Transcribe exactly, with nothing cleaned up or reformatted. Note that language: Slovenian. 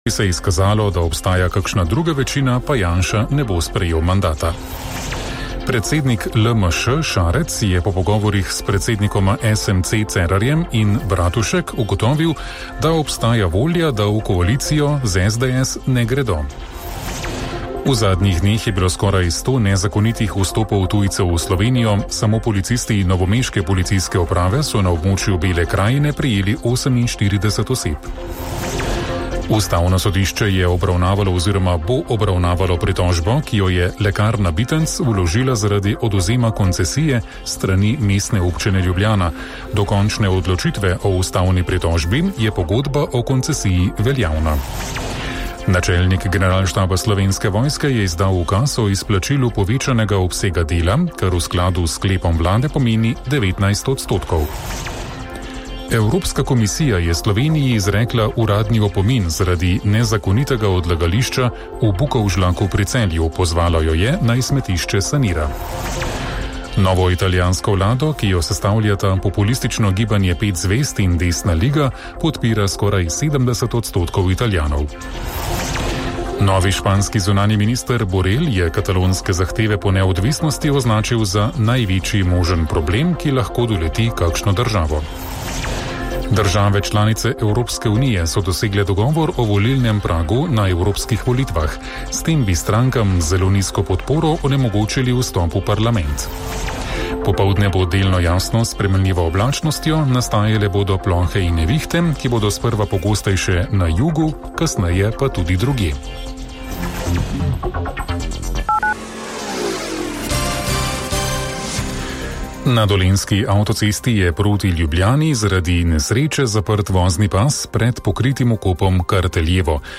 Bi se izkazalo, da obstaja kakšna druga večina, pa Janša ne bo sprejel mandata. Predsednik L M Š Šarec je po pogovorih s predsednikoma S M C Cerarjem in Bratušek ugotovil, da obstaja volja, da v koalicijo z S D S ne gredo. V zadnjih dneh je bilo skoraj sto nezakonitih vstopov tujcev v Slovenijo, samo policisti novomeške policijske uprave so na območju Bele krajine prijeli oseminštirideset oseb. Ustavno sodišče je obravnavalo oziroma bo obravnavalo pritožbo, ki jo je Lekarna Bitenc vložila zaradi odvzema koncesije strani Mestne občine Ljubljana. Do končne odločitve o ustavni pritožbi je pogodba o koncesiji veljavna. Načelnik Generalštaba Slovenske vojske je izdal ukaz o izplačilu povečanega obsega dela, kar v skladu s sklepom vlade pomeni devetnajst odstotkov. Evropska komisija je Sloveniji izrekla uradni opomin zaradi nezakonitega odlagališča v Bukovžlaku pri Celju. Pozvala jo je, naj smetišče sanira. Novo italijansko vlado, ki jo sestavljata populistično gibanje Pet zvezd in Desna liga, podpira skoraj sedemdeset odstotkov Italijanov. Novi španski zunanji minister Borrell je katalonske zahteve po neodvisnosti označil za največji možen problem, ki lahko doleti kakšno državo. Države članice Evropske unije so dosegle dogovor o volilnem pragu na evropskih volitvah. S tem bi strankam z zelo nizko podporo onemogočili vstop v parlament. Popoldne bo delno jasno s spremenljivo oblačnostjo, nastajale bodo plohe in nevihte, ki bodo sprva pogostejše na jugu, kasneje pa tudi drugje. Na dolenjski avtocesti je proti Ljubljani zaradi nesreče zaprt vozni pas pred pokritim vkopom Karteljevo.